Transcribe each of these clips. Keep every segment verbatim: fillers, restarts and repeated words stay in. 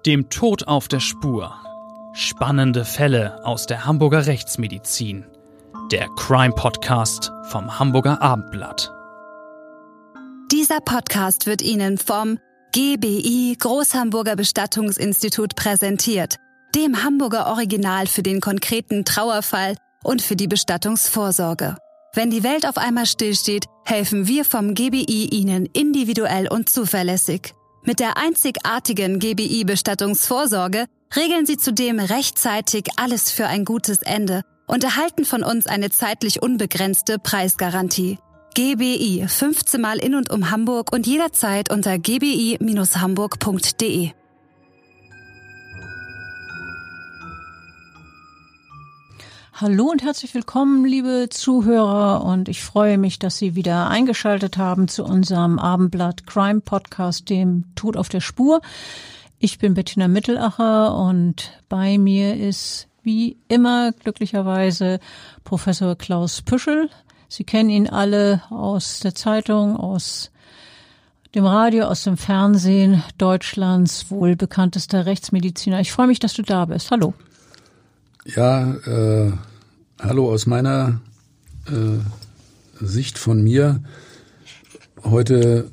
Dem Tod auf der Spur. Spannende Fälle aus der Hamburger Rechtsmedizin. Der Crime-Podcast vom Hamburger Abendblatt. Dieser Podcast wird Ihnen vom G B I Großhamburger Bestattungsinstitut präsentiert, dem Hamburger Original für den konkreten Trauerfall und für die Bestattungsvorsorge. Wenn die Welt auf einmal stillsteht, helfen wir vom G B I Ihnen individuell und zuverlässig. Mit der einzigartigen G B I-Bestattungsvorsorge regeln Sie zudem rechtzeitig alles für ein gutes Ende und erhalten von uns eine zeitlich unbegrenzte Preisgarantie. G B I, fünfzehn Mal in und um Hamburg und jederzeit unter g b i Bindestrich hamburg punkt d e. Hallo und herzlich willkommen, liebe Zuhörer, und ich freue mich, dass Sie wieder eingeschaltet haben zu unserem Abendblatt Crime Podcast, dem Tod auf der Spur. Ich bin Bettina Mittelacher und bei mir ist wie immer glücklicherweise Professor Klaus Püschel. Sie kennen ihn alle aus der Zeitung, aus dem Radio, aus dem Fernsehen, Deutschlands wohl bekanntester Rechtsmediziner. Ich freue mich, dass du da bist. Hallo. Ja, äh, hallo aus meiner äh, Sicht von mir. Heute,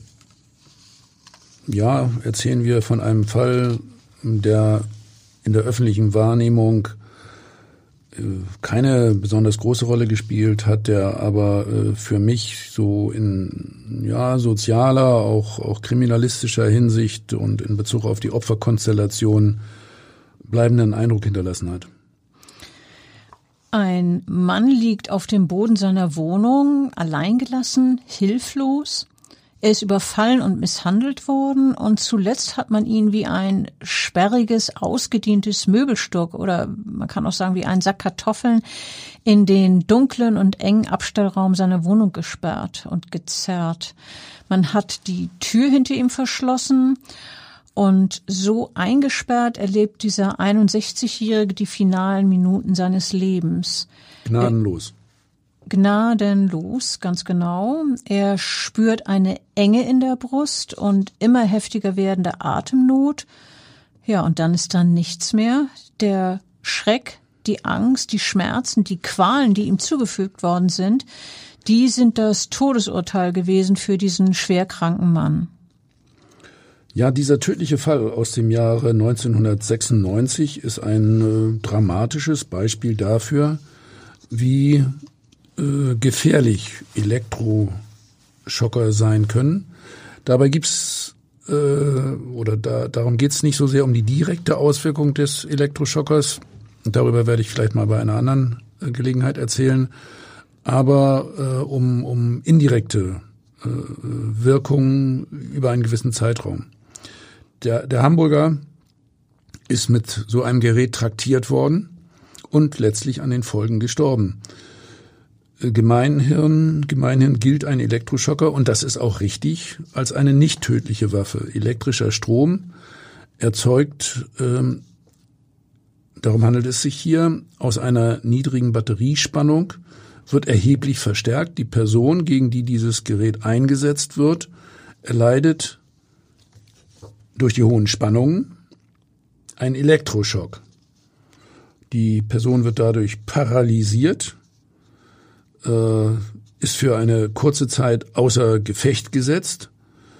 ja, erzählen wir von einem Fall, der in der öffentlichen Wahrnehmung äh, keine besonders große Rolle gespielt hat, der aber äh, für mich so in ja sozialer, auch auch kriminalistischer Hinsicht und in Bezug auf die Opferkonstellation bleibenden Eindruck hinterlassen hat. Ein Mann liegt auf dem Boden seiner Wohnung, alleingelassen, hilflos. Er ist überfallen und misshandelt worden und zuletzt hat man ihn wie ein sperriges, ausgedientes Möbelstück oder man kann auch sagen wie ein Sack Kartoffeln in den dunklen und engen Abstellraum seiner Wohnung gesperrt und gezerrt. Man hat die Tür hinter ihm verschlossen. Und so eingesperrt erlebt dieser einundsechzigjährige die finalen Minuten seines Lebens. Gnadenlos. Er, gnadenlos, ganz genau. Er spürt eine Enge in der Brust und immer heftiger werdende Atemnot. Ja, und dann ist dann nichts mehr. Der Schreck, die Angst, die Schmerzen, die Qualen, die ihm zugefügt worden sind, die sind das Todesurteil gewesen für diesen schwerkranken Mann. Ja, dieser tödliche Fall aus dem Jahre neunzehnhundertsechsundneunzig ist ein äh, dramatisches Beispiel dafür, wie äh, gefährlich Elektroschocker sein können. Dabei gibt's äh, oder da, darum geht's nicht so sehr um die direkte Auswirkung des Elektroschockers. Darüber werde ich vielleicht mal bei einer anderen äh, Gelegenheit erzählen. Aber äh, um, um indirekte äh, Wirkungen über einen gewissen Zeitraum. Der, der Hamburger ist mit so einem Gerät traktiert worden und letztlich an den Folgen gestorben. Gemeinhirn, gemeinhin gilt ein Elektroschocker, und das ist auch richtig, als eine nicht tödliche Waffe. Elektrischer Strom erzeugt, ähm, darum handelt es sich hier, aus einer niedrigen Batteriespannung, wird erheblich verstärkt. Die Person, gegen die dieses Gerät eingesetzt wird, erleidet durch die hohen Spannungen ein Elektroschock. Die Person wird dadurch paralysiert, äh, ist für eine kurze Zeit außer Gefecht gesetzt,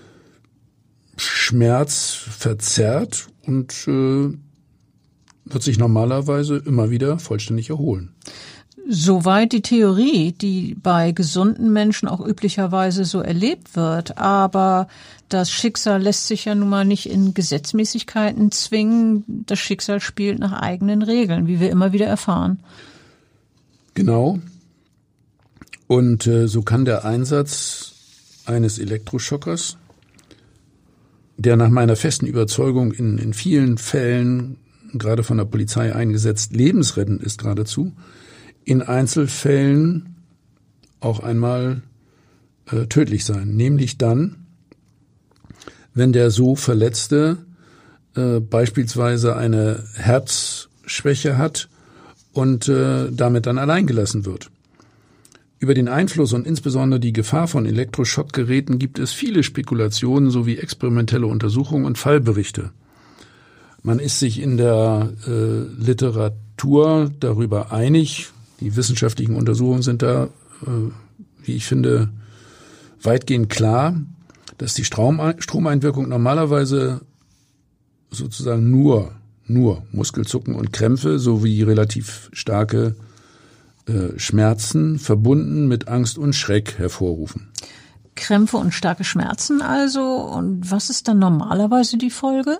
Schmerz verzerrt und äh, wird sich normalerweise immer wieder vollständig erholen. Soweit die Theorie, die bei gesunden Menschen auch üblicherweise so erlebt wird. Aber das Schicksal lässt sich ja nun mal nicht in Gesetzmäßigkeiten zwingen. Das Schicksal spielt nach eigenen Regeln, wie wir immer wieder erfahren. Genau. Und äh, so kann der Einsatz eines Elektroschockers, der nach meiner festen Überzeugung in, in vielen Fällen, gerade von der Polizei eingesetzt, lebensrettend ist geradezu, in Einzelfällen auch einmal äh, tödlich sein. Nämlich dann, wenn der so Verletzte äh, beispielsweise eine Herzschwäche hat und äh, damit dann allein gelassen wird. Über den Einfluss und insbesondere die Gefahr von Elektroschockgeräten gibt es viele Spekulationen sowie experimentelle Untersuchungen und Fallberichte. Man ist sich in der äh, Literatur darüber einig, die wissenschaftlichen Untersuchungen sind da, äh, wie ich finde, weitgehend klar, dass die Strom- Stromeinwirkung normalerweise sozusagen nur, nur Muskelzucken und Krämpfe sowie relativ starke äh, Schmerzen verbunden mit Angst und Schreck hervorrufen. Krämpfe und starke Schmerzen also. Und was ist dann normalerweise die Folge?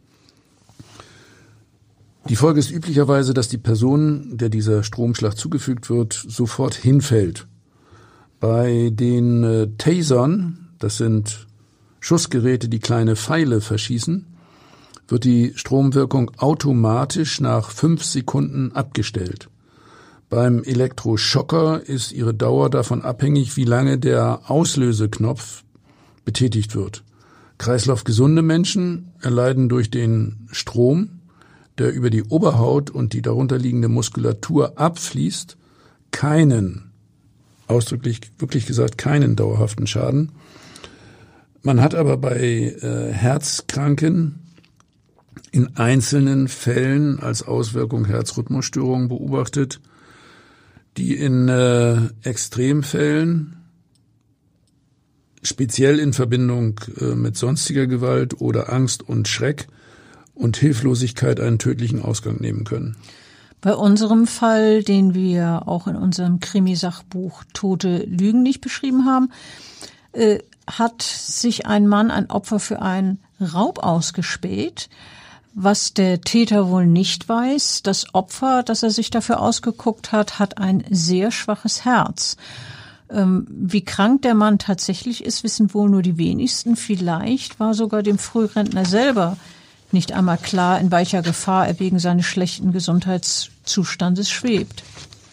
Die Folge ist üblicherweise, dass die Person, der dieser Stromschlag zugefügt wird, sofort hinfällt. Bei den äh, Tasern, das sind Schussgeräte, die kleine Pfeile verschießen, wird die Stromwirkung automatisch nach fünf Sekunden abgestellt. Beim Elektroschocker ist ihre Dauer davon abhängig, wie lange der Auslöseknopf betätigt wird. Kreislaufgesunde Menschen erleiden durch den Strom, der über die Oberhaut und die darunterliegende Muskulatur abfließt, keinen, ausdrücklich wirklich gesagt, keinen dauerhaften Schaden. Man hat aber bei äh, Herzkranken in einzelnen Fällen als Auswirkung Herzrhythmusstörungen beobachtet, die in äh, Extremfällen, speziell in Verbindung äh, mit sonstiger Gewalt oder Angst und Schreck und Hilflosigkeit einen tödlichen Ausgang nehmen können. Bei unserem Fall, den wir auch in unserem Krimisachbuch Tote Lügen nicht beschrieben haben, äh, hat sich ein Mann, ein Opfer für einen Raub ausgespäht. Was der Täter wohl nicht weiß, das Opfer, das er sich dafür ausgeguckt hat, hat ein sehr schwaches Herz. Ähm, wie krank der Mann tatsächlich ist, wissen wohl nur die wenigsten. Vielleicht war sogar dem Frührentner selber nicht einmal klar, in welcher Gefahr er wegen seines schlechten Gesundheitszustandes schwebt.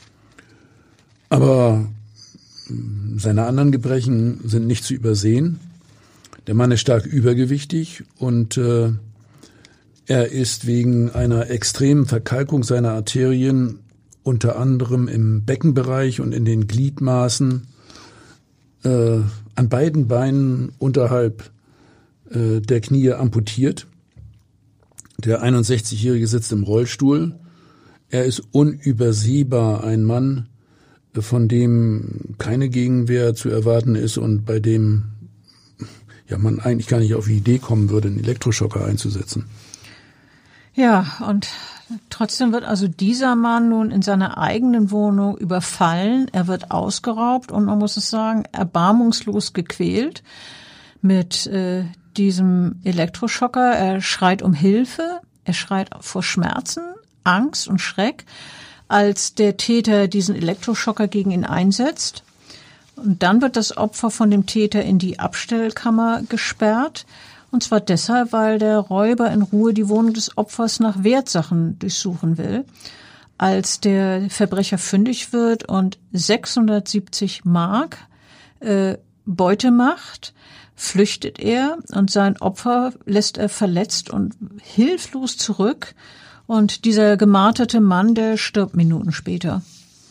Aber seine anderen Gebrechen sind nicht zu übersehen. Der Mann ist stark übergewichtig und äh, er ist wegen einer extremen Verkalkung seiner Arterien unter anderem im Beckenbereich und in den Gliedmaßen äh, an beiden Beinen unterhalb äh, der Knie amputiert. Der einundsechzigjährige sitzt im Rollstuhl. Er ist unübersehbar ein Mann, von dem keine Gegenwehr zu erwarten ist und bei dem ja man eigentlich gar nicht auf die Idee kommen würde, einen Elektroschocker einzusetzen. Ja, und trotzdem wird also dieser Mann nun in seiner eigenen Wohnung überfallen. Er wird ausgeraubt und man muss es sagen, erbarmungslos gequält mit äh, diesem Elektroschocker. Er schreit um Hilfe, er schreit vor Schmerzen, Angst und Schreck, als der Täter diesen Elektroschocker gegen ihn einsetzt. Und dann wird das Opfer von dem Täter in die Abstellkammer gesperrt. Und zwar deshalb, weil der Räuber in Ruhe die Wohnung des Opfers nach Wertsachen durchsuchen will. Als der Verbrecher fündig wird und sechshundertsiebzig Mark äh, Beute macht, flüchtet er und sein Opfer lässt er verletzt und hilflos zurück. Und dieser gemarterte Mann, der stirbt Minuten später.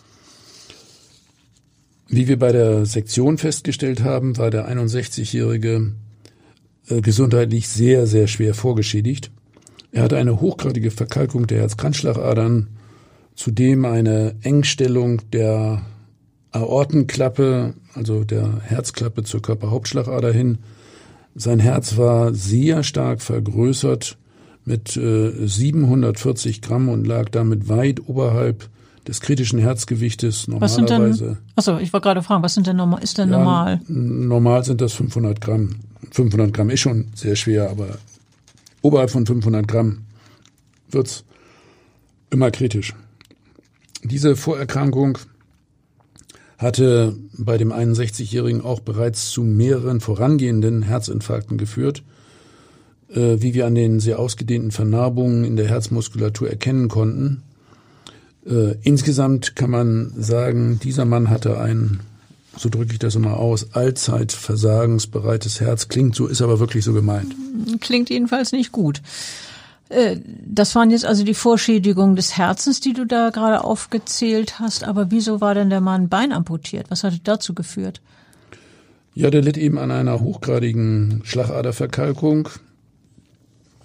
Wie wir bei der Sektion festgestellt haben, war der einundsechzigjährige äh, gesundheitlich sehr, sehr schwer vorgeschädigt. Er hatte eine hochgradige Verkalkung der Herz-Kranzschlagadern, zudem eine Engstellung der Aortenklappe, also der Herzklappe zur Körperhauptschlagader hin. Sein Herz war sehr stark vergrößert mit äh, siebenhundertvierzig Gramm und lag damit weit oberhalb des kritischen Herzgewichtes normalerweise. Was sind denn, achso, ich wollte gerade fragen, was sind denn normal, ist denn ja, normal? Normal sind das fünfhundert Gramm. fünfhundert Gramm ist schon sehr schwer, aber oberhalb von fünfhundert Gramm wird's immer kritisch. Diese Vorerkrankung hatte bei dem einundsechzigjährigen auch bereits zu mehreren vorangehenden Herzinfarkten geführt, äh, wie wir an den sehr ausgedehnten Vernarbungen in der Herzmuskulatur erkennen konnten. Äh, insgesamt kann man sagen, dieser Mann hatte ein, so drücke ich das immer aus, allzeit versagensbereites Herz. Klingt so, ist aber wirklich so gemeint. Klingt jedenfalls nicht gut. Das waren jetzt also die Vorschädigungen des Herzens, die du da gerade aufgezählt hast. Aber wieso war denn der Mann beinamputiert? Was hatte dazu geführt? Ja, der litt eben an einer hochgradigen Schlagaderverkalkung.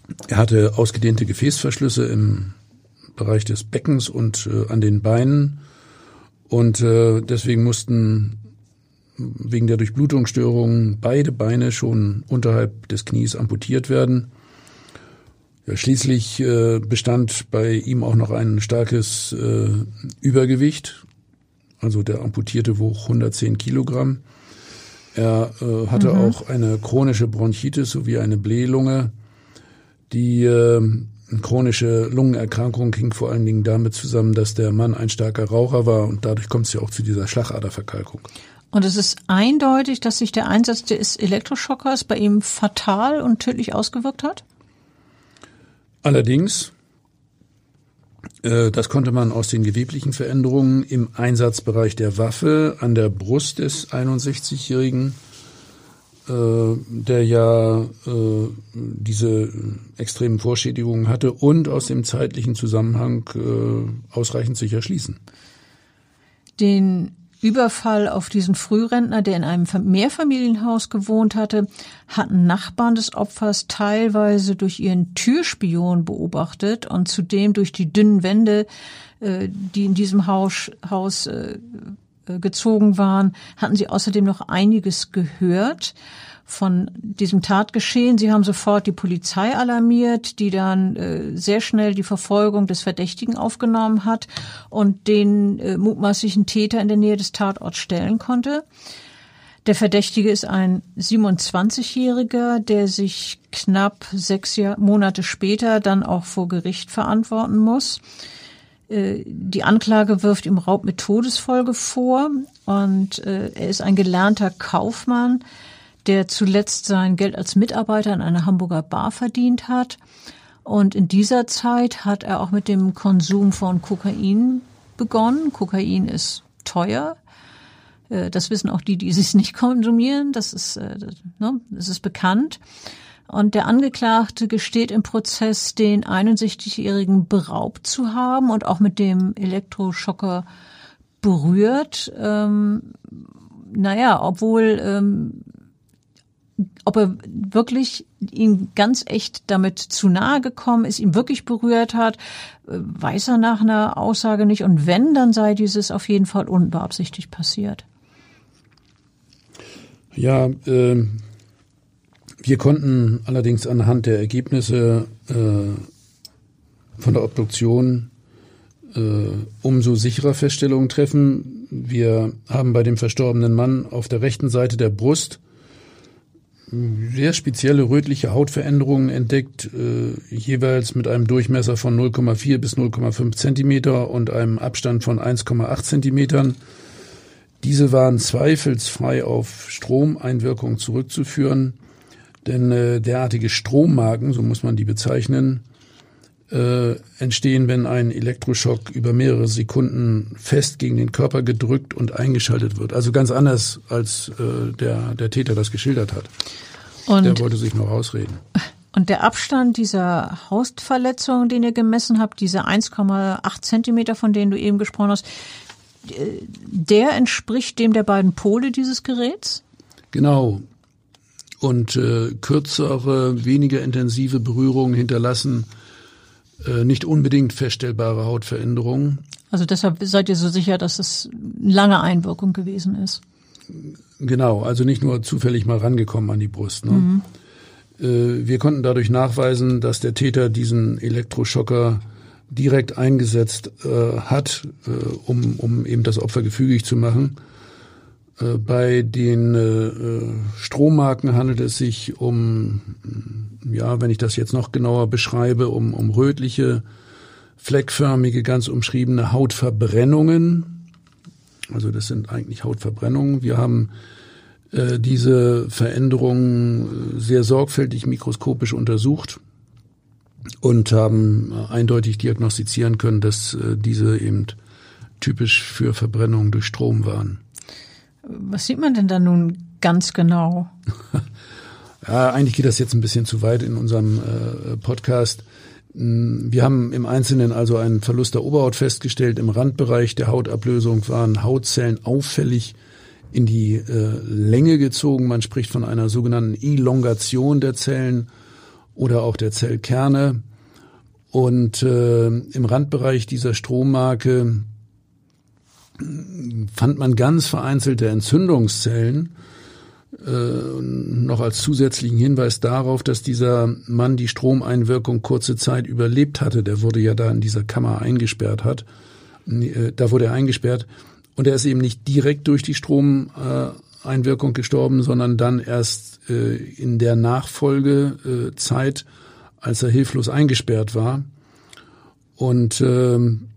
Er hatte ausgedehnte Gefäßverschlüsse im Bereich des Beckens und äh, an den Beinen. Und äh, deswegen mussten wegen der Durchblutungsstörungen beide Beine schon unterhalb des Knies amputiert werden. Ja, schließlich äh, bestand bei ihm auch noch ein starkes äh, Übergewicht. Also der Amputierte wog hundertzehn Kilogramm. Er äh, hatte mhm. auch eine chronische Bronchitis sowie eine Blählunge. Die äh, chronische Lungenerkrankung hing vor allen Dingen damit zusammen, dass der Mann ein starker Raucher war und dadurch kommt es ja auch zu dieser Schlagaderverkalkung. Und es ist eindeutig, dass sich der Einsatz des Elektroschockers bei ihm fatal und tödlich ausgewirkt hat? Allerdings, äh, das konnte man aus den geweblichen Veränderungen im Einsatzbereich der Waffe an der Brust des einundsechzigjährigen, äh, der ja äh, diese extremen Vorschädigungen hatte, und aus dem zeitlichen Zusammenhang äh, ausreichend sich erschließen. Den Überfall auf diesen Frührentner, der in einem Mehrfamilienhaus gewohnt hatte, hatten Nachbarn des Opfers teilweise durch ihren Türspion beobachtet und zudem durch die dünnen Wände, die in diesem Haus, Haus gezogen waren, hatten sie außerdem noch einiges gehört von diesem Tatgeschehen. Sie haben sofort die Polizei alarmiert, die dann äh, sehr schnell die Verfolgung des Verdächtigen aufgenommen hat und den äh, mutmaßlichen Täter in der Nähe des Tatorts stellen konnte. Der Verdächtige ist ein siebenundzwanzigjähriger, der sich knapp sechs Jahr, Monate später dann auch vor Gericht verantworten muss. Äh, die Anklage wirft ihm Raub mit Todesfolge vor und äh, er ist ein gelernter Kaufmann, der zuletzt sein Geld als Mitarbeiter in einer Hamburger Bar verdient hat. Und in dieser Zeit hat er auch mit dem Konsum von Kokain begonnen. Kokain ist teuer. Das wissen auch die, die es nicht konsumieren. Das ist, ne, das ist bekannt. Und der Angeklagte gesteht im Prozess, den einundsechzigjährigen beraubt zu haben und auch mit dem Elektroschocker berührt. Ähm, naja, obwohl ähm, ob er wirklich ihm ganz echt damit zu nahe gekommen ist, ihn wirklich berührt hat, weiß er nach einer Aussage nicht. Und wenn, dann sei dieses auf jeden Fall unbeabsichtigt passiert. Ja, äh, wir konnten allerdings anhand der Ergebnisse äh, von der Obduktion äh, umso sicherer Feststellungen treffen. Wir haben bei dem verstorbenen Mann auf der rechten Seite der Brust sehr spezielle rötliche Hautveränderungen entdeckt, äh, jeweils mit einem Durchmesser von null Komma vier bis null Komma fünf Zentimeter und einem Abstand von eins Komma acht Zentimetern. Diese waren zweifelsfrei auf Stromeinwirkung zurückzuführen, denn äh, derartige Strommarken, so muss man die bezeichnen, äh, entstehen, wenn ein Elektroschock über mehrere Sekunden fest gegen den Körper gedrückt und eingeschaltet wird. Also ganz anders, als äh, der, der Täter das geschildert hat. Und der wollte sich noch rausreden. Und der Abstand dieser Hautverletzung, den ihr gemessen habt, diese eins Komma acht Zentimeter, von denen du eben gesprochen hast, der entspricht dem der beiden Pole dieses Geräts? Genau. Und äh, kürzere, weniger intensive Berührungen hinterlassen äh, nicht unbedingt feststellbare Hautveränderungen. Also deshalb seid ihr so sicher, dass es eine lange Einwirkung gewesen ist? Genau, also nicht nur zufällig mal rangekommen an die Brust. Ne? Mhm. Äh, wir konnten dadurch nachweisen, dass der Täter diesen Elektroschocker direkt eingesetzt äh, hat, äh, um, um eben das Opfer gefügig zu machen. Äh, bei den äh, Strommarken handelt es sich um, ja, wenn ich das jetzt noch genauer beschreibe, um, um rötliche, fleckförmige, ganz umschriebene Hautverbrennungen. Also das sind eigentlich Hautverbrennungen. Wir haben äh, diese Veränderungen sehr sorgfältig mikroskopisch untersucht und haben eindeutig diagnostizieren können, dass äh, diese eben typisch für Verbrennungen durch Strom waren. Was sieht man denn da nun ganz genau? Ja, eigentlich geht das jetzt ein bisschen zu weit in unserem äh, Podcast. Wir haben im Einzelnen also einen Verlust der Oberhaut festgestellt. Im Randbereich der Hautablösung waren Hautzellen auffällig in die äh, Länge gezogen. Man spricht von einer sogenannten Elongation der Zellen. oder auch der Zellkerne. Und äh, im Randbereich dieser Strommarke fand man ganz vereinzelte Entzündungszellen, äh, noch als zusätzlichen Hinweis darauf, dass dieser Mann die Stromeinwirkung kurze Zeit überlebt hatte. Der wurde ja da in dieser Kammer eingesperrt hat. Äh, da wurde er eingesperrt. Und er ist eben nicht direkt durch die Stromeinwirkung gestorben, sondern dann erst äh, in der Nachfolgezeit, äh, als er hilflos eingesperrt war. Und äh,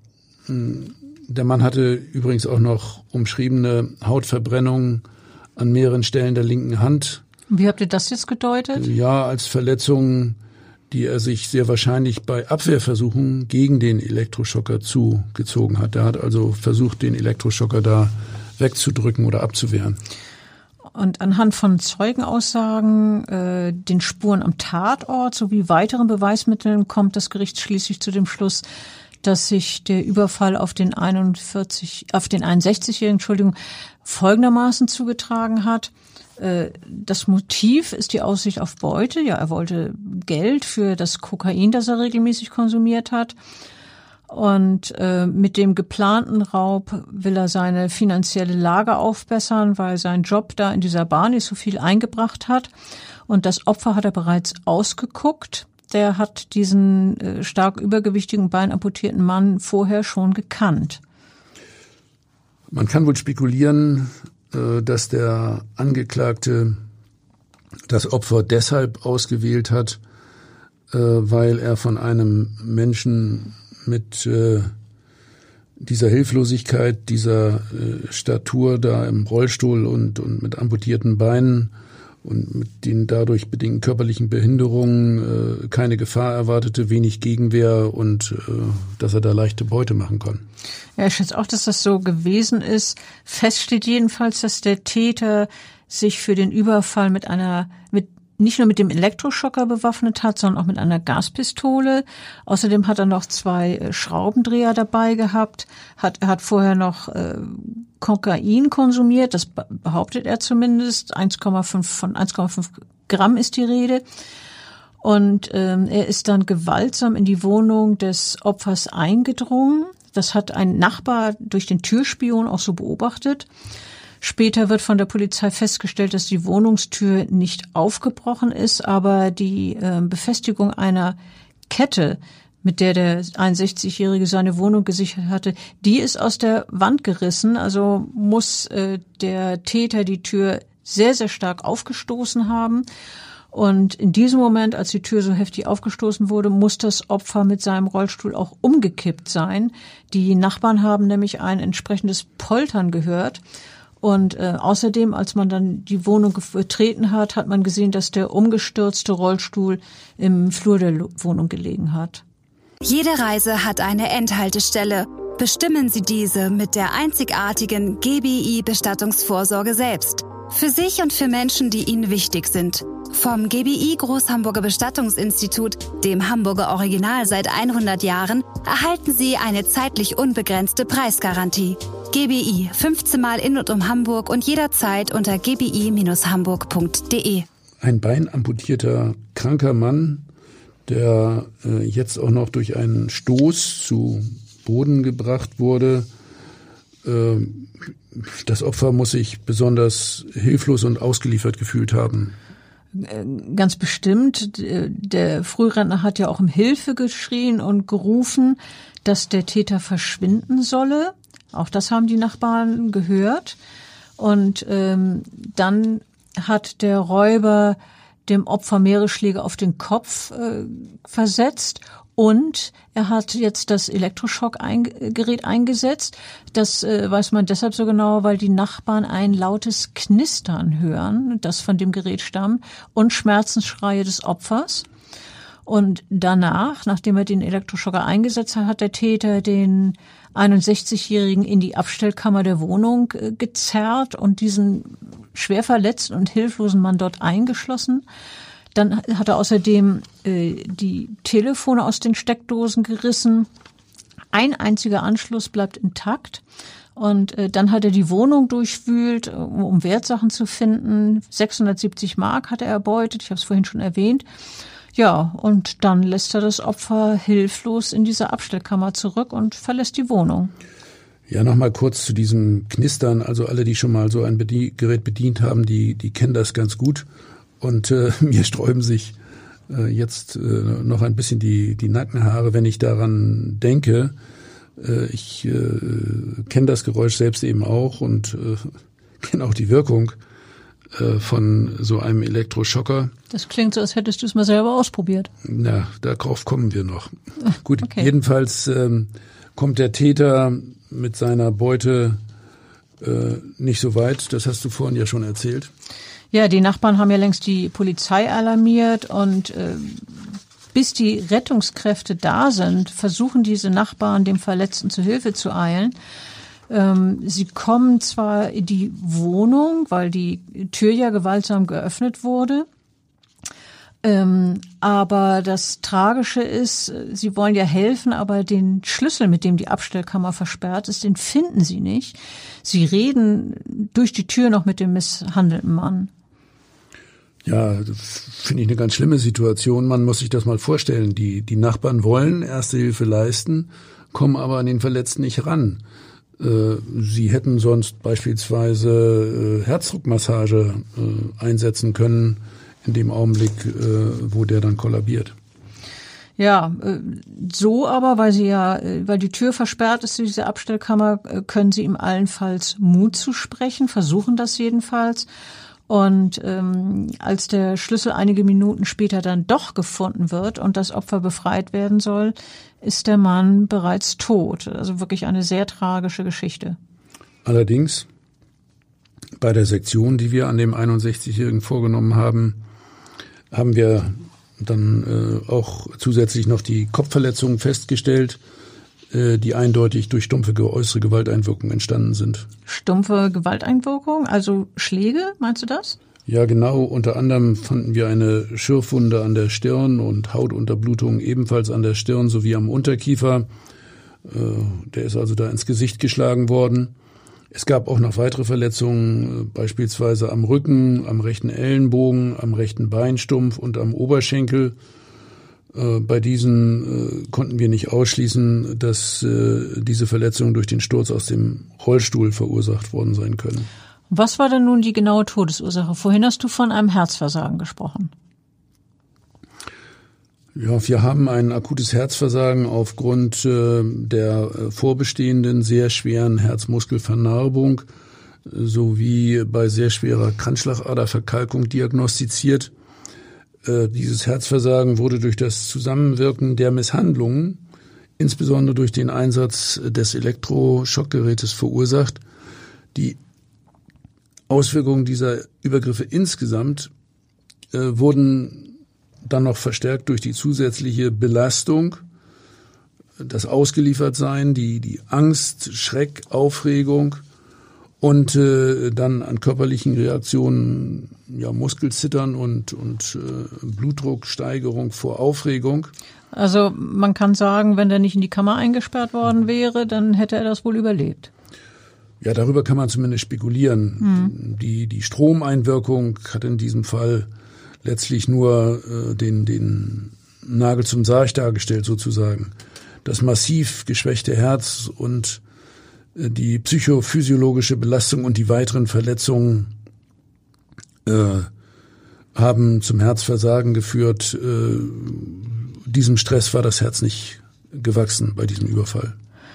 der Mann hatte übrigens auch noch umschriebene Hautverbrennungen an mehreren Stellen der linken Hand. Wie habt ihr das jetzt gedeutet? Ja, als Verletzungen, die er sich sehr wahrscheinlich bei Abwehrversuchen gegen den Elektroschocker zugezogen hat. Er hat also versucht, den Elektroschocker da wegzudrücken oder abzuwehren. Und anhand von Zeugenaussagen, äh, den Spuren am Tatort sowie weiteren Beweismitteln kommt das Gericht schließlich zu dem Schluss, dass sich der Überfall auf den einundvierzig, auf den einundsechzigjährigen, Entschuldigung, folgendermaßen zugetragen hat. Äh, das Motiv ist die Aussicht auf Beute. Ja, er wollte Geld für das Kokain, das er regelmäßig konsumiert hat. Und äh, mit dem geplanten Raub will er seine finanzielle Lage aufbessern, weil sein Job da in dieser Bar nicht so viel eingebracht hat. Und das Opfer hat er bereits ausgeguckt. Der hat diesen äh, stark übergewichtigen, beinamputierten Mann vorher schon gekannt. Man kann wohl spekulieren, äh, dass der Angeklagte das Opfer deshalb ausgewählt hat, äh, weil er von einem Menschen mit äh, dieser Hilflosigkeit, dieser äh, Statur da im Rollstuhl und, und mit amputierten Beinen und mit den dadurch bedingten körperlichen Behinderungen äh, keine Gefahr erwartete, wenig Gegenwehr und äh, dass er da leichte Beute machen kann. Ja, ich schätze auch, dass das so gewesen ist. Fest steht jedenfalls, dass der Täter sich für den Überfall mit einer, mit nicht nur mit dem Elektroschocker bewaffnet hat, sondern auch mit einer Gaspistole. Außerdem hat er noch zwei äh, Schraubendreher dabei gehabt. Hat, er hat vorher noch äh, Kokain konsumiert, das behauptet er zumindest. eins Komma fünf von eins Komma fünf Gramm ist die Rede. Und ähm, er ist dann gewaltsam in die Wohnung des Opfers eingedrungen. Das hat ein Nachbar durch den Türspion auch so beobachtet. Später wird von der Polizei festgestellt, dass die Wohnungstür nicht aufgebrochen ist, aber die äh, Befestigung einer Kette, mit der der einundsechzigjährige seine Wohnung gesichert hatte, die ist aus der Wand gerissen. Also muss äh, der Täter die Tür sehr, sehr stark aufgestoßen haben. Und in diesem Moment, als die Tür so heftig aufgestoßen wurde, muss das Opfer mit seinem Rollstuhl auch umgekippt sein. Die Nachbarn haben nämlich ein entsprechendes Poltern gehört. Und äh, außerdem, als man dann die Wohnung betreten hat, hat man gesehen, dass der umgestürzte Rollstuhl im Flur der Wohnung gelegen hat. Jede Reise hat eine Endhaltestelle. Bestimmen Sie diese mit der einzigartigen G B I-Bestattungsvorsorge selbst. Für sich und für Menschen, die Ihnen wichtig sind. Vom G B I Großhamburger Bestattungsinstitut, dem Hamburger Original seit hundert Jahren, erhalten Sie eine zeitlich unbegrenzte Preisgarantie. G B I, fünfzehn Mal in und um Hamburg und jederzeit unter g b i Bindestrich hamburg punkt d e. Ein beinamputierter, kranker Mann, der äh, jetzt auch noch durch einen Stoß zu Boden gebracht wurde. Äh, das Opfer muss sich besonders hilflos und ausgeliefert gefühlt haben. Ganz bestimmt. Der Frührentner hat ja auch um Hilfe geschrien und gerufen, dass der Täter verschwinden solle. Auch das haben die Nachbarn gehört. Und ähm, dann hat der Räuber dem Opfer mehrere Schläge auf den Kopf äh, versetzt. Und er hat jetzt das Elektroschockgerät eingesetzt. Das äh, weiß man deshalb so genau, weil die Nachbarn ein lautes Knistern hören, das von dem Gerät stammt, und Schmerzensschreie des Opfers. Und danach, nachdem er den Elektroschocker eingesetzt hat, hat der Täter den einundsechzigjährigen in die Abstellkammer der Wohnung äh, gezerrt und diesen schwer verletzten und hilflosen Mann dort eingeschlossen. Dann hat er außerdem äh, die Telefone aus den Steckdosen gerissen. Ein einziger Anschluss bleibt intakt. Und äh, dann hat er die Wohnung durchwühlt, um, um Wertsachen zu finden. sechshundertsiebzig Mark hat er erbeutet, ich habe es vorhin schon erwähnt. Ja, und dann lässt er das Opfer hilflos in dieser Abstellkammer zurück und verlässt die Wohnung. Ja, nochmal kurz zu diesem Knistern. Also alle, die schon mal so ein Bedien- Gerät bedient haben, die, die kennen das ganz gut. Und äh, mir sträuben sich äh, jetzt äh, noch ein bisschen die, die Nackenhaare, wenn ich daran denke. Äh, ich äh, kenne das Geräusch selbst eben auch und äh, kenne auch die Wirkung äh, von so einem Elektroschocker. Das klingt so, als hättest du es mal selber ausprobiert. Na, darauf kommen wir noch. Gut, okay. Jedenfalls ähm, kommt der Täter mit seiner Beute äh, nicht so weit. Das hast du vorhin ja schon erzählt. Ja, die Nachbarn haben ja längst die Polizei alarmiert und äh, bis die Rettungskräfte da sind, versuchen diese Nachbarn, dem Verletzten zu Hilfe zu eilen. Ähm, sie kommen zwar in die Wohnung, weil die Tür ja gewaltsam geöffnet wurde, Ähm, aber das Tragische ist, sie wollen ja helfen, aber den Schlüssel, mit dem die Abstellkammer versperrt ist, den finden sie nicht. Sie reden durch die Tür noch mit dem misshandelten Mann. Ja, das finde ich eine ganz schlimme Situation. Man muss sich das mal vorstellen. Die, die Nachbarn wollen Erste Hilfe leisten, kommen aber an den Verletzten nicht ran. Äh, sie hätten sonst beispielsweise äh, Herzdruckmassage äh, einsetzen können, in dem Augenblick, äh, wo der dann kollabiert. Ja, äh, so aber, weil sie ja, äh, weil die Tür versperrt ist, diese Abstellkammer, äh, können sie ihm allenfalls Mut zusprechen, versuchen das jedenfalls. Und ähm, als der Schlüssel einige Minuten später dann doch gefunden wird und das Opfer befreit werden soll, ist der Mann bereits tot. Also wirklich eine sehr tragische Geschichte. Allerdings, bei der Sektion, die wir an dem einundsechzigjährigen vorgenommen haben, haben wir dann äh, auch zusätzlich noch die Kopfverletzungen festgestellt, äh, die eindeutig durch stumpfe äußere Gewalteinwirkung entstanden sind. Stumpfe Gewalteinwirkung, also Schläge, meinst du das? Ja, genau. Unter anderem fanden wir eine Schürfwunde an der Stirn und Hautunterblutungen ebenfalls an der Stirn sowie am Unterkiefer. Äh, der ist also da ins Gesicht geschlagen worden. Es gab auch noch weitere Verletzungen, beispielsweise am Rücken, am rechten Ellenbogen, am rechten Beinstumpf und am Oberschenkel. Bei diesen konnten wir nicht ausschließen, dass diese Verletzungen durch den Sturz aus dem Rollstuhl verursacht worden sein können. Was war denn nun die genaue Todesursache? Vorhin hast du von einem Herzversagen gesprochen. Ja, wir haben ein akutes Herzversagen aufgrund äh, der äh, vorbestehenden sehr schweren Herzmuskelvernarbung äh, sowie bei sehr schwerer Kranzschlagaderverkalkung diagnostiziert. Äh, dieses Herzversagen wurde durch das Zusammenwirken der Misshandlungen, insbesondere durch den Einsatz des Elektroschockgerätes verursacht. Die Auswirkungen dieser Übergriffe insgesamt äh, wurden dann noch verstärkt durch die zusätzliche Belastung, das Ausgeliefertsein, die, die Angst, Schreck, Aufregung und äh, dann an körperlichen Reaktionen, ja, Muskelzittern und, und äh, Blutdrucksteigerung vor Aufregung. Also man kann sagen, wenn der nicht in die Kammer eingesperrt worden wäre, dann hätte er das wohl überlebt. Ja, darüber kann man zumindest spekulieren. Hm. Die, die Stromeinwirkung hat in diesem Fall letztlich nur äh, den, den Nagel zum Sarg dargestellt sozusagen. Das massiv geschwächte Herz und äh, die psychophysiologische Belastung und die weiteren Verletzungen äh, haben zum Herzversagen geführt. Äh, diesem Stress war das Herz nicht gewachsen bei diesem Überfall.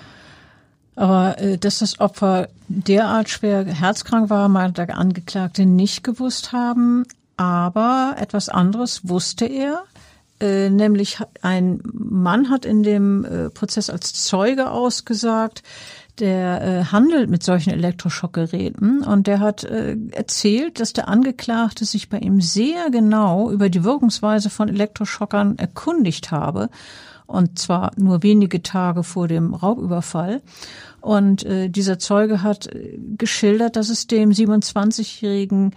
Aber äh, dass das Opfer derart schwer herzkrank war, mag der Angeklagte nicht gewusst haben. Aber etwas anderes wusste er, äh, nämlich ein Mann hat in dem äh, Prozess als Zeuge ausgesagt, der äh, handelt mit solchen Elektroschockgeräten und der hat äh, erzählt, dass der Angeklagte sich bei ihm sehr genau über die Wirkungsweise von Elektroschockern erkundigt habe, und zwar nur wenige Tage vor dem Raubüberfall. Und äh, dieser Zeuge hat äh, geschildert, dass es dem siebenundzwanzigjährigen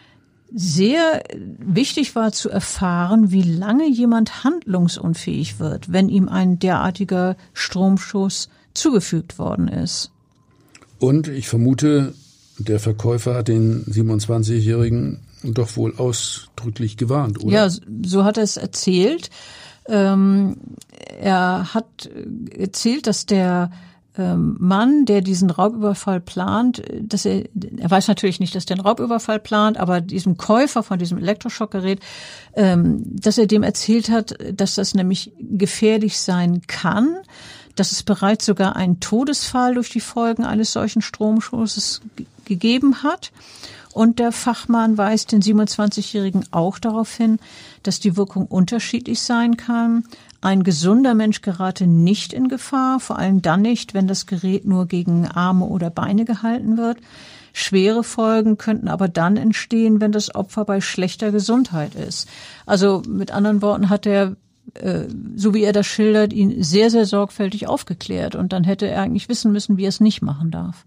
sehr wichtig war zu erfahren, wie lange jemand handlungsunfähig wird, wenn ihm ein derartiger Stromschuss zugefügt worden ist. Und ich vermute, der Verkäufer hat den siebenundzwanzigjährigen doch wohl ausdrücklich gewarnt, oder? Ja, so hat er es erzählt. Ähm, er hat erzählt, dass der ähm, Mann, der diesen Raubüberfall plant, dass er, er weiß natürlich nicht, dass der einen Raubüberfall plant, aber diesem Käufer von diesem Elektroschockgerät, ähm, dass er dem erzählt hat, dass das nämlich gefährlich sein kann, dass es bereits sogar einen Todesfall durch die Folgen eines solchen Stromschusses g- gegeben hat. Und der Fachmann weist den siebenundzwanzigjährigen auch darauf hin, dass die Wirkung unterschiedlich sein kann. Ein gesunder Mensch gerate nicht in Gefahr, vor allem dann nicht, wenn das Gerät nur gegen Arme oder Beine gehalten wird. Schwere Folgen könnten aber dann entstehen, wenn das Opfer bei schlechter Gesundheit ist. Also mit anderen Worten hat er, äh, so wie er das schildert, ihn sehr, sehr sorgfältig aufgeklärt. Und dann hätte er eigentlich wissen müssen, wie er es nicht machen darf.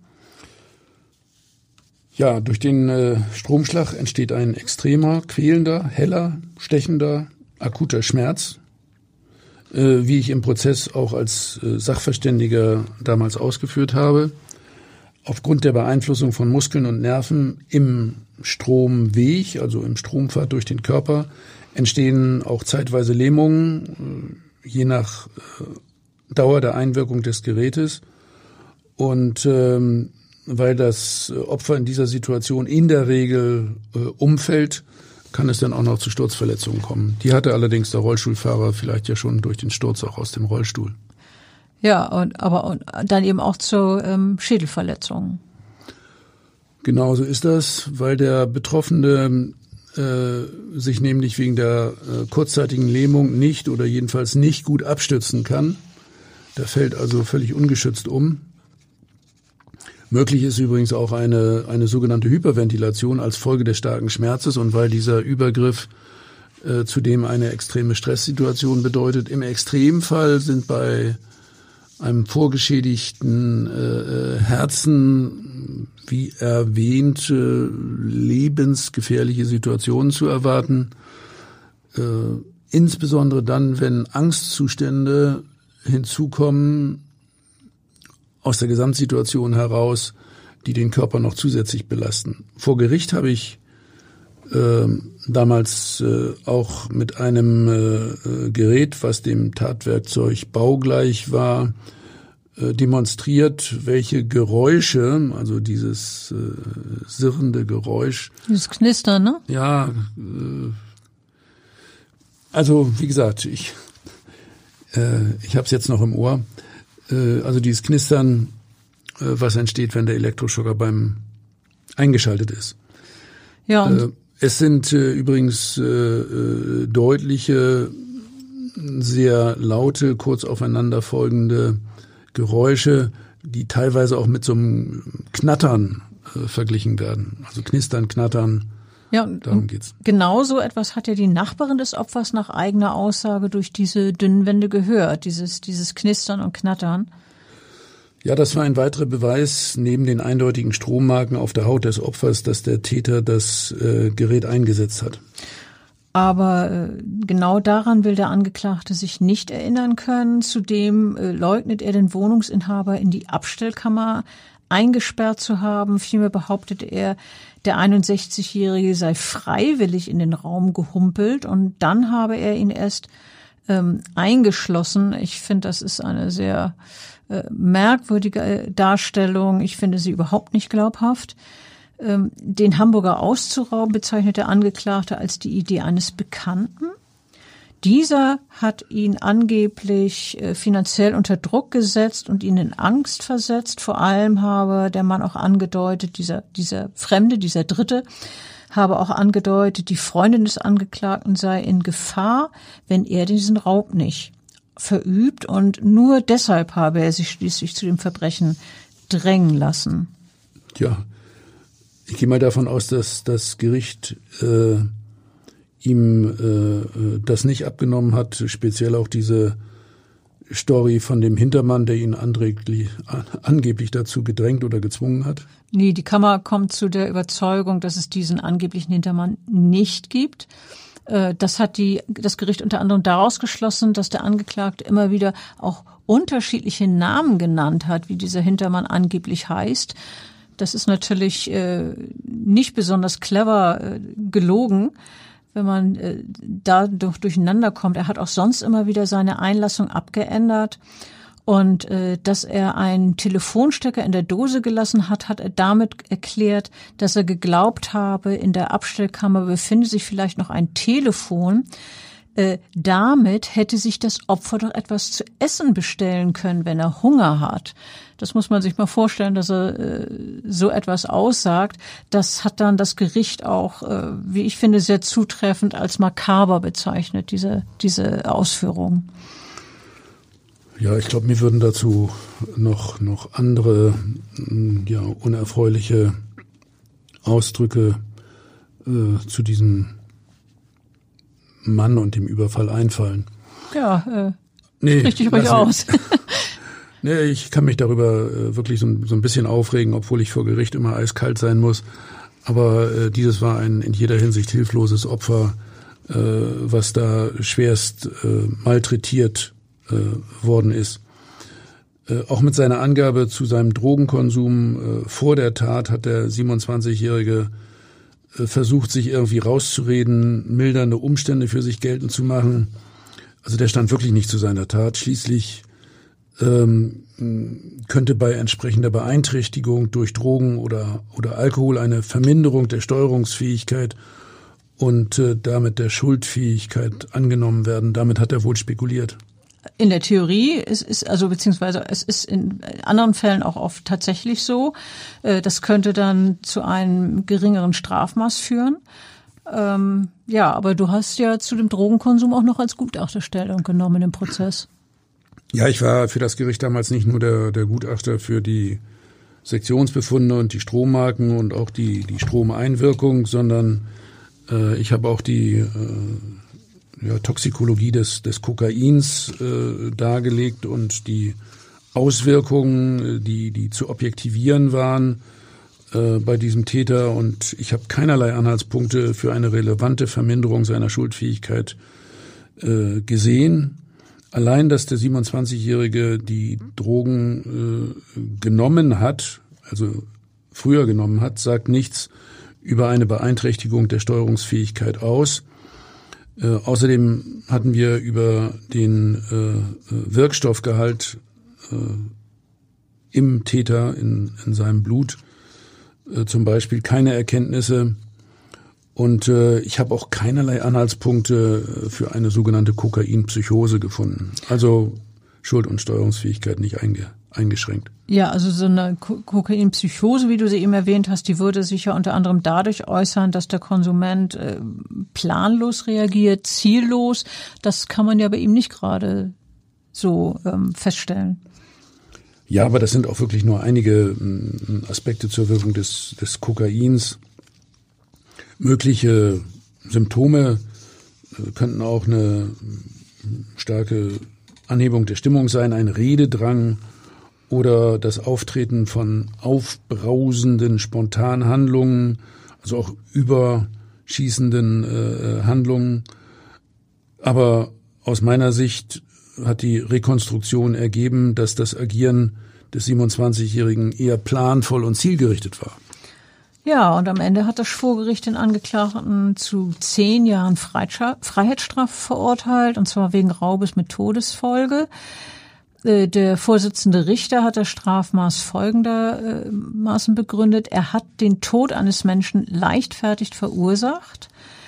Ja, durch den äh, Stromschlag entsteht ein extremer, quälender, heller, stechender, akuter Schmerz, äh, wie ich im Prozess auch als äh, Sachverständiger damals ausgeführt habe. Aufgrund der Beeinflussung von Muskeln und Nerven im Stromweg, also im Strompfad durch den Körper, entstehen auch zeitweise Lähmungen, äh, je nach äh, Dauer der Einwirkung des Gerätes. Und ähm, weil das Opfer in dieser Situation in der Regel äh, umfällt, kann es dann auch noch zu Sturzverletzungen kommen. Die hatte allerdings der Rollstuhlfahrer vielleicht ja schon durch den Sturz auch aus dem Rollstuhl. Ja, und, aber und dann eben auch zu ähm, Schädelverletzungen. Genau so ist das, weil der Betroffene äh, sich nämlich wegen der äh, kurzzeitigen Lähmung nicht oder jedenfalls nicht gut abstützen kann. Der fällt also völlig ungeschützt um. Möglich ist übrigens auch eine, eine sogenannte Hyperventilation als Folge des starken Schmerzes und weil dieser Übergriff äh, zudem eine extreme Stresssituation bedeutet. Im Extremfall sind bei einem vorgeschädigten äh, Herzen, wie erwähnt, äh, lebensgefährliche Situationen zu erwarten. Äh, insbesondere dann, wenn Angstzustände hinzukommen, aus der Gesamtsituation heraus, die den Körper noch zusätzlich belasten. Vor Gericht habe ich äh, damals äh, auch mit einem äh, Gerät, was dem Tatwerkzeug baugleich war, äh, demonstriert, welche Geräusche, also dieses äh, sirrende Geräusch. Dieses Knistern, ne? Ja, äh, also wie gesagt, ich, äh, ich habe es jetzt noch im Ohr. Also dieses Knistern, was entsteht, wenn der Elektroschocker beim eingeschaltet ist. Ja. Und es sind übrigens deutliche, sehr laute, kurz aufeinander folgende Geräusche, die teilweise auch mit so einem Knattern verglichen werden. Also Knistern, Knattern. Ja, und darum geht's. Genau so etwas hat ja die Nachbarin des Opfers nach eigener Aussage durch diese dünnen Wände gehört, dieses, dieses Knistern und Knattern. Ja, das war ein weiterer Beweis neben den eindeutigen Strommarken auf der Haut des Opfers, dass der Täter das äh, Gerät eingesetzt hat. Aber äh, genau daran will der Angeklagte sich nicht erinnern können. Zudem äh, leugnet er den Wohnungsinhaber in die Abstellkammer eingesperrt zu haben. Vielmehr behauptete er, der einundsechzigjährige sei freiwillig in den Raum gehumpelt und dann habe er ihn erst ähm, eingeschlossen. Ich finde, das ist eine sehr äh, merkwürdige Darstellung. Ich finde sie überhaupt nicht glaubhaft. Ähm, den Hamburger auszurauben bezeichnet der Angeklagte als die Idee eines Bekannten. Dieser hat ihn angeblich äh, finanziell unter Druck gesetzt und ihn in Angst versetzt. Vor allem habe der Mann auch angedeutet, dieser, dieser Fremde, dieser Dritte, habe auch angedeutet, die Freundin des Angeklagten sei in Gefahr, wenn er diesen Raub nicht verübt. Und nur deshalb habe er sich schließlich zu dem Verbrechen drängen lassen. Ja, ich gehe mal davon aus, dass das Gericht äh ihm äh, das nicht abgenommen hat, speziell auch diese Story von dem Hintermann, der ihn andräglich, angeblich dazu gedrängt oder gezwungen hat. Nee, die Kammer kommt zu der Überzeugung, dass es diesen angeblichen Hintermann nicht gibt. Das hat die, das Gericht unter anderem daraus geschlossen, dass der Angeklagte immer wieder auch unterschiedliche Namen genannt hat, wie dieser Hintermann angeblich heißt. Das ist natürlich äh, nicht besonders clever äh, gelogen, wenn man äh, da durch, durcheinander kommt. Er hat auch sonst immer wieder seine Einlassung abgeändert. Und äh, dass er einen Telefonstecker in der Dose gelassen hat, hat er damit erklärt, dass er geglaubt habe, in der Abstellkammer befinde sich vielleicht noch ein Telefon. Äh, damit hätte sich das Opfer doch etwas zu essen bestellen können, wenn er Hunger hat. Das muss man sich mal vorstellen, dass er äh, so etwas aussagt. Das hat dann das Gericht auch, äh, wie ich finde, sehr zutreffend als makaber bezeichnet, diese, diese Ausführung. Ja, ich glaube, mir würden dazu noch, noch andere, ja, unerfreuliche Ausdrücke äh, zu diesem Mann und dem Überfall einfallen. Ja, äh, nee, richtig ruhig aus. Nee, ich kann mich darüber äh, wirklich so, so ein bisschen aufregen, obwohl ich vor Gericht immer eiskalt sein muss. Aber äh, dieses war ein in jeder Hinsicht hilfloses Opfer, äh, was da schwerst äh, malträtiert äh, worden ist. Äh, auch mit seiner Angabe zu seinem Drogenkonsum äh, vor der Tat hat der siebenundzwanzigjährige äh, versucht, sich irgendwie rauszureden, mildernde Umstände für sich geltend zu machen. Also der stand wirklich nicht zu seiner Tat. Schließlich ähm, könnte bei entsprechender Beeinträchtigung durch Drogen oder, oder Alkohol eine Verminderung der Steuerungsfähigkeit und äh, damit der Schuldfähigkeit angenommen werden. Damit hat er wohl spekuliert. In der Theorie ist es also beziehungsweise es ist in anderen Fällen auch oft tatsächlich so. Das könnte dann zu einem geringeren Strafmaß führen. Ähm, ja, aber du hast ja zu dem Drogenkonsum auch noch als Gutachter Stellung genommen im Prozess. Ja, ich war für das Gericht damals nicht nur der, der Gutachter für die Sektionsbefunde und die Strommarken und auch die, die Stromeinwirkung, sondern äh, ich habe auch die äh, ja, Toxikologie des, des Kokains äh, dargelegt und die Auswirkungen, die, die zu objektivieren waren äh, bei diesem Täter. Und ich habe keinerlei Anhaltspunkte für eine relevante Verminderung seiner Schuldfähigkeit äh, gesehen. Allein, dass der siebenundzwanzigjährige die Drogen äh, genommen hat, also früher genommen hat, sagt nichts über eine Beeinträchtigung der Steuerungsfähigkeit aus. Äh, außerdem hatten wir über den äh, Wirkstoffgehalt äh, im Täter, in, in seinem Blut äh, zum Beispiel, keine Erkenntnisse. Und äh, ich habe auch keinerlai Anhaltspunkte für eine sogenannte Kokainpsychose gefunden. Also Schuld- und Steuerungsfähigkeit nicht einge, eingeschränkt. Ja, also so eine Ko- Kokainpsychose, wie du sie eben erwähnt hast, die würde sich ja unter anderem dadurch äußern, dass der Konsument äh, planlos reagiert, ziellos. Das kann man ja bei ihm nicht gerade so ähm, feststellen. Ja, aber das sind auch wirklich nur einige m, Aspekte zur Wirkung des, des Kokains. Mögliche Symptome äh, könnten auch eine starke Anhebung der Stimmung sein, ein Rededrang oder das Auftreten von aufbrausenden Spontanhandlungen, also auch überschießenden äh, Handlungen. Aber aus meiner Sicht hat die Rekonstruktion ergeben, dass das Agieren des siebenundzwanzigjährigen eher planvoll und zielgerichtet war. Ja, und am Ende hat das Schwurgericht den Angeklagten zu zehn Jahren Freiheitsstrafe verurteilt, und zwar wegen Raubes mit Todesfolge. Der Vorsitzende Richter hat das Strafmaß folgendermaßen begründet. Er hat den Tod eines Menschen leichtfertig verursacht.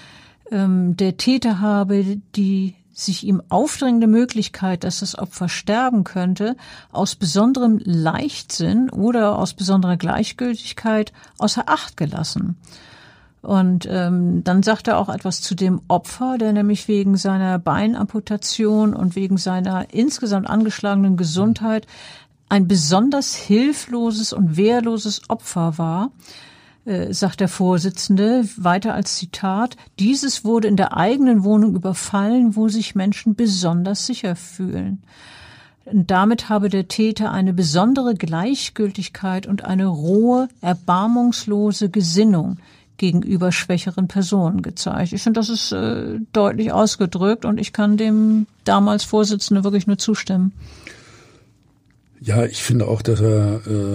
Der Täter habe die sich ihm aufdrängende Möglichkeit, dass das Opfer sterben könnte, aus besonderem Leichtsinn oder aus besonderer Gleichgültigkeit außer Acht gelassen. Und ähm, dann sagt er auch etwas zu dem Opfer, der nämlich wegen seiner Beinamputation und wegen seiner insgesamt angeschlagenen Gesundheit ein besonders hilfloses und wehrloses Opfer war. Äh, sagt der Vorsitzende weiter als Zitat: Dieses wurde in der eigenen Wohnung überfallen, wo sich Menschen besonders sicher fühlen. Und damit habe der Täter eine besondere Gleichgültigkeit und eine rohe, erbarmungslose Gesinnung gegenüber schwächeren Personen gezeigt. Ich finde, das ist äh, deutlich ausgedrückt, und ich kann dem damals Vorsitzenden wirklich nur zustimmen. Ja, ich finde auch, dass er äh,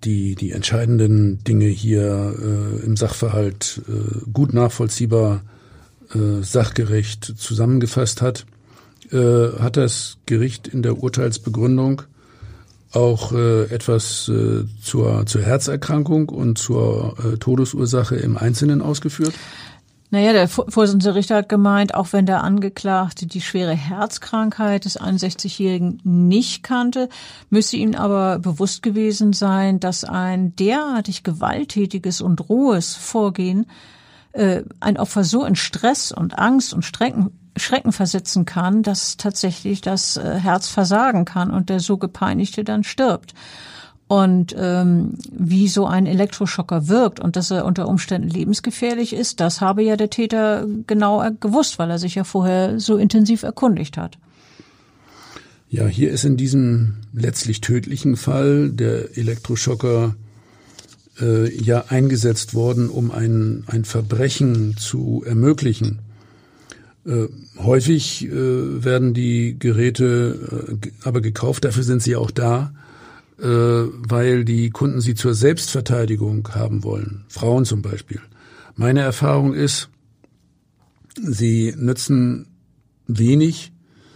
die, die entscheidenden Dinge hier äh, im Sachverhalt äh, gut nachvollziehbar, äh, sachgerecht zusammengefasst hat, äh, hat das Gericht in der Urteilsbegründung auch äh, etwas äh, zur, zur Herzerkrankung und zur äh, Todesursache im Einzelnen ausgeführt? Naja, der Vorsitzende Richter hat gemeint, auch wenn der Angeklagte die schwere Herzkrankheit des einundsechzigjährigen nicht kannte, müsse ihm aber bewusst gewesen sein, dass ein derartig gewalttätiges und rohes Vorgehen äh, ein Opfer so in Stress und Angst und Schrecken, Schrecken versetzen kann, dass tatsächlich das äh, Herz versagen kann und der so Gepeinigte dann stirbt. Und ähm, wie so ein Elektroschocker wirkt und dass er unter Umständen lebensgefährlich ist, das habe ja der Täter genau gewusst, weil er sich ja vorher so intensiv erkundigt hat. Ja, hier ist in diesem letztlich tödlichen Fall der Elektroschocker äh, ja eingesetzt worden, um ein, ein Verbrechen zu ermöglichen. Äh, häufig äh, werden die Geräte äh, aber gekauft, dafür sind sie auch da, weil die Kunden sie zur Selbstverteidigung haben wollen. Frauen zum Beispiel. Meine Erfahrung ist, sie nützen wenig,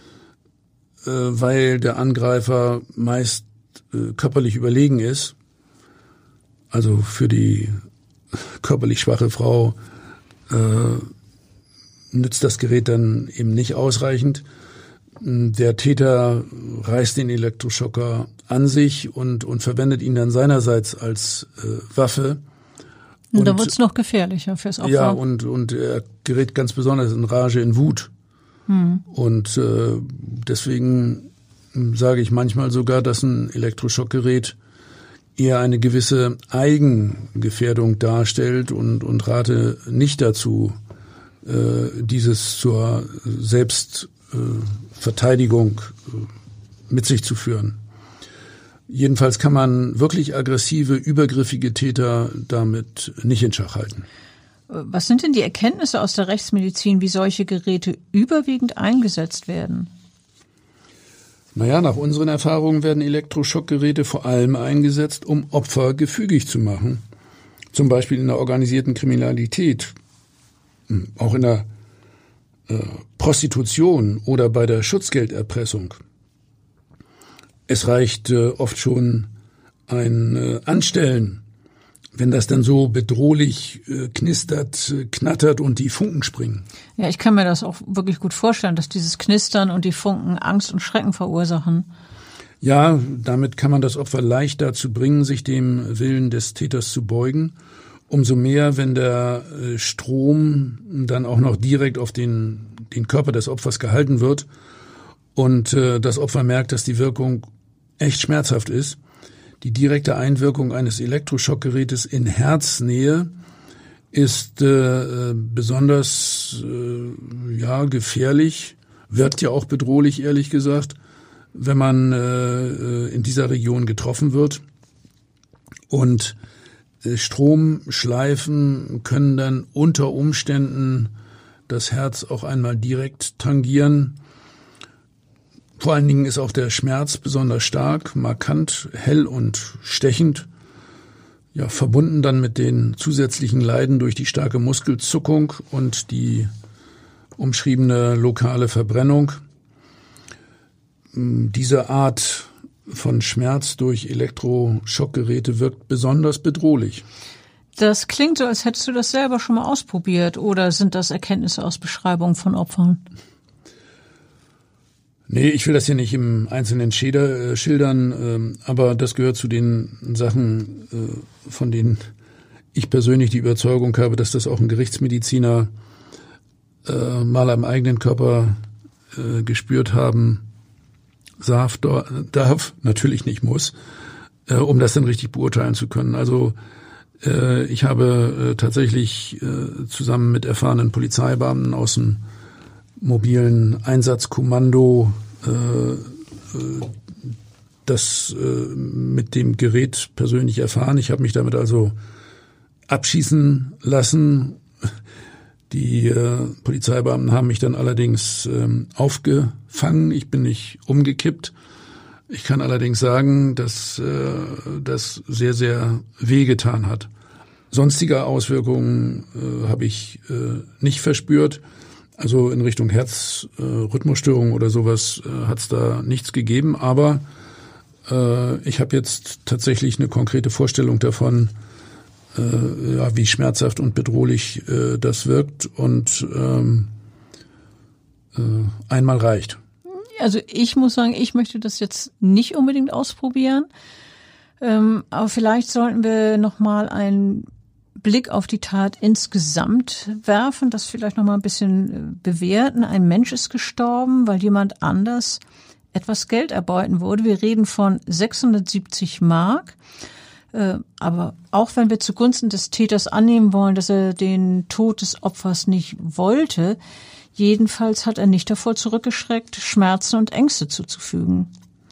weil der Angreifer meist körperlich überlegen ist. Also für die körperlich schwache Frau nützt das Gerät dann eben nicht ausreichend. Der Täter reißt den Elektroschocker an sich und, und verwendet ihn dann seinerseits als äh, Waffe. Und, und da wird's noch gefährlicher fürs Opfer. Ja, und, und er gerät ganz besonders in Rage, in Wut. Hm. Und äh, deswegen sage ich manchmal sogar, dass ein Elektroschockgerät eher eine gewisse Eigengefährdung darstellt und, und rate nicht dazu, äh, dieses zur Selbstverteidigung äh, mit sich zu führen. Jedenfalls kann man wirklich aggressive, übergriffige Täter damit nicht in Schach halten. Was sind denn die Erkenntnisse aus der Rechtsmedizin, wie solche Geräte überwiegend eingesetzt werden? Naja, nach unseren Erfahrungen werden Elektroschockgeräte vor allem eingesetzt, um Opfer gefügig zu machen. Zum Beispiel in der organisierten Kriminalität, auch in der äh, Prostitution oder bei der Schutzgelderpressung. Es reicht äh, oft schon ein äh, Anstellen, wenn das dann so bedrohlich äh, knistert, äh, knattert und die Funken springen. Ja, ich kann mir das auch wirklich gut vorstellen, dass dieses Knistern und die Funken Angst und Schrecken verursachen. Ja, damit kann man das Opfer leicht dazu bringen, sich dem Willen des Täters zu beugen. Umso mehr, wenn der äh, Strom dann auch noch direkt auf den, den Körper des Opfers gehalten wird und äh, das Opfer merkt, dass die Wirkung echt schmerzhaft ist. Die direkte Einwirkung eines Elektroschockgerätes in Herznähe ist äh, besonders äh, ja gefährlich, wirkt ja auch bedrohlich, ehrlich gesagt, wenn man äh, in dieser Region getroffen wird. Und äh, Stromschleifen können dann unter Umständen das Herz auch einmal direkt tangieren. Vor allen Dingen ist auch der Schmerz besonders stark, markant, hell und stechend. Ja, verbunden dann mit den zusätzlichen Leiden durch die starke Muskelzuckung und die umschriebene lokale Verbrennung. Diese Art von Schmerz durch Elektroschockgeräte wirkt besonders bedrohlich. Das klingt so, als hättest du das selber schon mal ausprobiert, oder sind das Erkenntnisse aus Beschreibungen von Opfern? Nee, ich will das hier nicht im Einzelnen schilder, äh, schildern, ähm, aber das gehört zu den Sachen, äh, von denen ich persönlich die Überzeugung habe, dass das auch ein Gerichtsmediziner äh, mal am eigenen Körper äh, gespürt haben darf, darf, natürlich nicht muss, äh, um das dann richtig beurteilen zu können. Also äh, ich habe äh, tatsächlich äh, zusammen mit erfahrenen Polizeibeamten aus dem mobilen Einsatzkommando äh, das äh, mit dem Gerät persönlich erfahren. Ich habe mich damit also abschießen lassen. Die äh, Polizeibeamten haben mich dann allerdings ähm, aufgefangen. Ich bin nicht umgekippt. Ich kann allerdings sagen, dass äh, das sehr, sehr wehgetan hat. Sonstige Auswirkungen äh, habe ich äh, nicht verspürt. Also in Richtung Herzrhythmusstörung äh, oder sowas äh, hat es da nichts gegeben. Aber äh, ich habe jetzt tatsächlich eine konkrete Vorstellung davon, äh, ja, wie schmerzhaft und bedrohlich äh, das wirkt. Und ähm, äh, einmal reicht. Also ich muss sagen, ich möchte das jetzt nicht unbedingt ausprobieren. Ähm, aber vielleicht sollten wir nochmal einen Blick auf die Tat insgesamt werfen, das vielleicht nochmal ein bisschen bewerten. Ein Mensch ist gestorben, weil jemand anders etwas Geld erbeuten wurde. Wir reden von sechshundertsiebzig Mark. Äh, aber auch wenn wir zugunsten des Täters annehmen wollen, dass er den Tod des Opfers nicht wollte, jedenfalls hat er nicht davor zurückgeschreckt, Schmerzen und Ängste zuzufügen.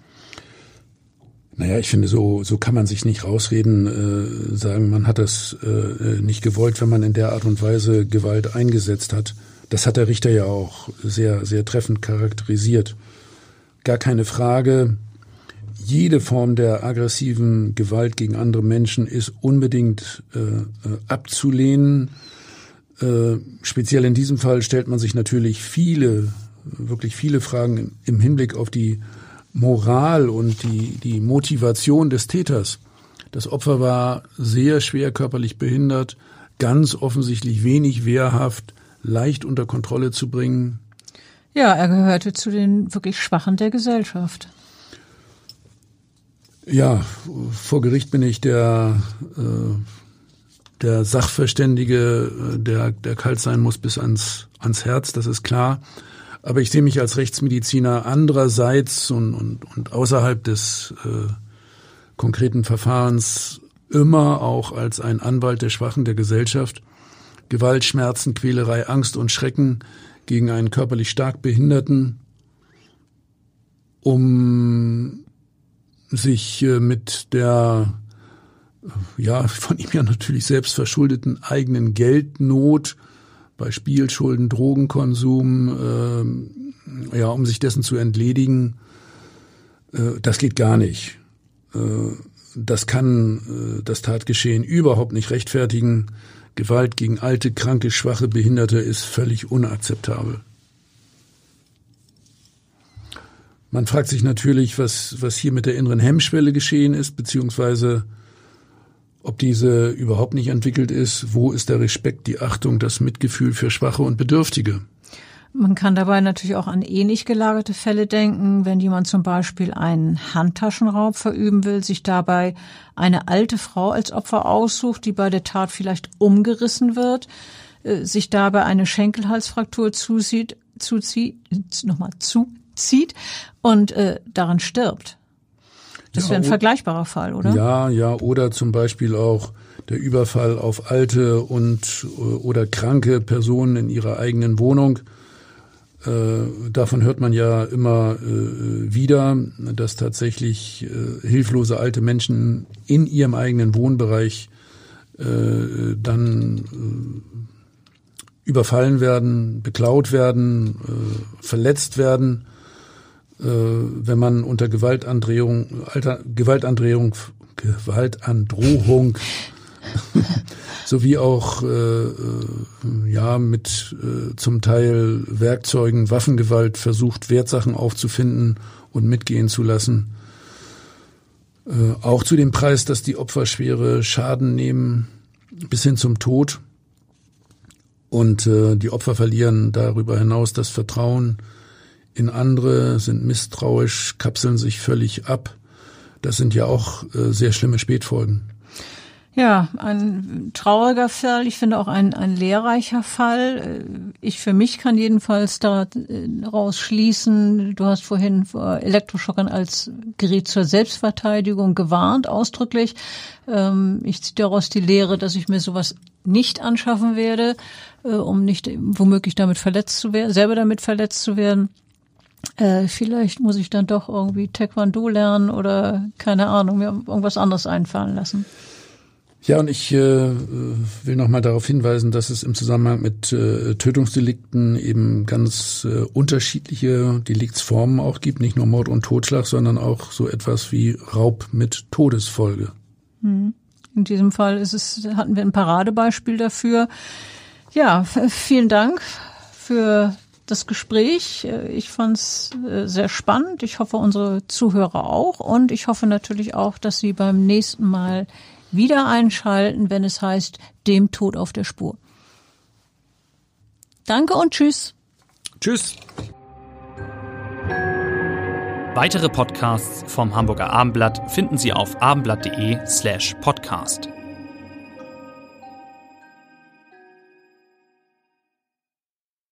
Naja, ich finde, so so kann man sich nicht rausreden, äh, sagen, man hat das äh, nicht gewollt, wenn man in der Art und Weise Gewalt eingesetzt hat. Das hat der Richter ja auch sehr, sehr treffend charakterisiert. Gar keine Frage, jede Form der aggressiven Gewalt gegen andere Menschen ist unbedingt äh, abzulehnen. Äh, speziell in diesem Fall stellt man sich natürlich viele, wirklich viele Fragen im Hinblick auf die Moral und die, die Motivation des Täters. Das Opfer war sehr schwer körperlich behindert, ganz offensichtlich wenig wehrhaft, leicht unter Kontrolle zu bringen. Ja, er gehörte zu den wirklich Schwachen der Gesellschaft. Ja, vor Gericht bin ich der äh, der Sachverständige, der der kalt sein muss bis ans ans Herz, das ist klar. Aber ich sehe mich als Rechtsmediziner andererseits und und, und außerhalb des äh, konkreten Verfahrens immer auch als ein Anwalt der Schwachen der Gesellschaft. Gewalt, Schmerzen, Quälerei, Angst und Schrecken gegen einen körperlich stark Behinderten, um sich äh, mit der ja, von ihm ja natürlich selbst verschuldeten eigenen Geldnot bei Spielschulden, Drogenkonsum, äh, ja, um sich dessen zu entledigen, äh, das geht gar nicht. Äh, das kann äh, das Tatgeschehen überhaupt nicht rechtfertigen. Gewalt gegen alte, kranke, schwache, Behinderte ist völlig unakzeptabel. Man fragt sich natürlich, was, was hier mit der inneren Hemmschwelle geschehen ist, beziehungsweise ob diese überhaupt nicht entwickelt ist. Wo ist der Respekt, die Achtung, das Mitgefühl für Schwache und Bedürftige? Man kann dabei natürlich auch an ähnlich gelagerte Fälle denken, wenn jemand zum Beispiel einen Handtaschenraub verüben will, sich dabei eine alte Frau als Opfer aussucht, die bei der Tat vielleicht umgerissen wird, sich dabei eine Schenkelhalsfraktur zusieht, zuzieht, nochmal zuzieht und äh, daran stirbt. Das ja, wäre ein vergleichbarer Fall, oder? Ja, ja, oder zum Beispiel auch der Überfall auf alte und oder kranke Personen in ihrer eigenen Wohnung. Äh, davon hört man ja immer äh, wieder, dass tatsächlich äh, hilflose alte Menschen in ihrem eigenen Wohnbereich äh, dann äh, überfallen werden, beklaut werden, äh, verletzt werden. Äh, wenn man unter Gewaltandrohung, Alter, Gewaltandrohung, Gewaltandrohung sowie auch äh, ja mit äh, zum Teil Werkzeugen, Waffengewalt versucht, Wertsachen aufzufinden und mitgehen zu lassen. Äh, auch zu dem Preis, dass die Opfer schwere Schaden nehmen, bis hin zum Tod. Und äh, die Opfer verlieren darüber hinaus das Vertrauen in andere, sind misstrauisch, kapseln sich völlig ab. Das sind ja auch äh, sehr schlimme Spätfolgen. Ja, ein trauriger Fall. Ich finde auch ein, ein lehrreicher Fall. Ich für mich kann jedenfalls daraus schließen, du hast vorhin vor Elektroschockern als Gerät zur Selbstverteidigung gewarnt, ausdrücklich. Ich ziehe daraus die Lehre, dass ich mir sowas nicht anschaffen werde, um nicht womöglich damit verletzt zu werden, selber damit verletzt zu werden. Äh, vielleicht muss ich dann doch irgendwie Taekwondo lernen oder keine Ahnung, mir irgendwas anderes einfallen lassen. Ja, und ich äh, will noch mal darauf hinweisen, dass es im Zusammenhang mit äh, Tötungsdelikten eben ganz äh, unterschiedliche Deliktsformen auch gibt, nicht nur Mord und Totschlag, sondern auch so etwas wie Raub mit Todesfolge. In diesem Fall ist es, hatten wir ein Paradebeispiel dafür. Ja, vielen Dank für das Gespräch. Ich fand es sehr spannend. Ich hoffe, unsere Zuhörer auch. Und ich hoffe natürlich auch, dass Sie beim nächsten Mal wieder einschalten, wenn es heißt, dem Tod auf der Spur. Danke und tschüss. Tschüss. Weitere Podcasts vom Hamburger Abendblatt finden Sie auf abendblatt.de slash podcast.